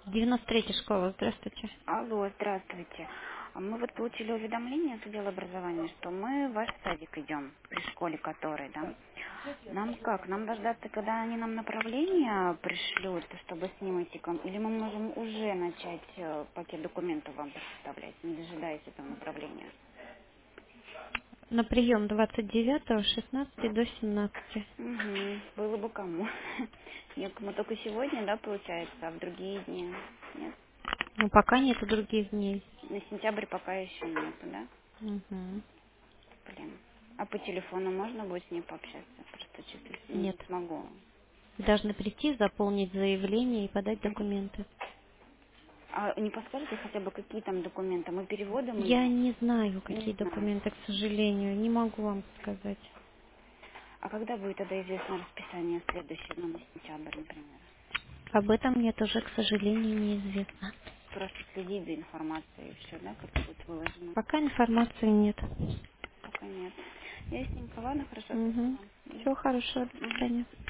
93-я школа, здравствуйте. Алло, здравствуйте. Мы вот получили уведомление с отдела образования, что мы в ваш садик идем, при школе которой, да? Нам как? Нам дождаться, когда они нам направление пришлют, чтобы с ним идти к вам? Или мы можем уже начать пакет документов вам представлять, не дожидаясь этого направления? На прием 29-го, 16 до 17. Угу, было бы кому. Некому только сегодня, да, получается, а в другие дни нет? Ну, пока нету других дней. На сентябрь пока еще нету, да? Угу. Блин. А по телефону можно будет с ней пообщаться? Просто чуть не Нет. смогу. Вы должны прийти, заполнить заявление и подать документы. А не подскажете хотя бы, какие там документы? Мы переводом Я идем? не знаю, Не какие знаю. документы, к сожалению. Не могу вам сказать. А когда будет тогда известно расписание следующее, ну, на сентябрь, например? Об этом мне тоже, к сожалению, неизвестно. Просто следить за информацией и все, да, как будет выложено? Пока информации нет. Пока нет. Ясненько. Ладно, хорошо, Угу. спасибо. Всего хорошего. До Мгм. свидания.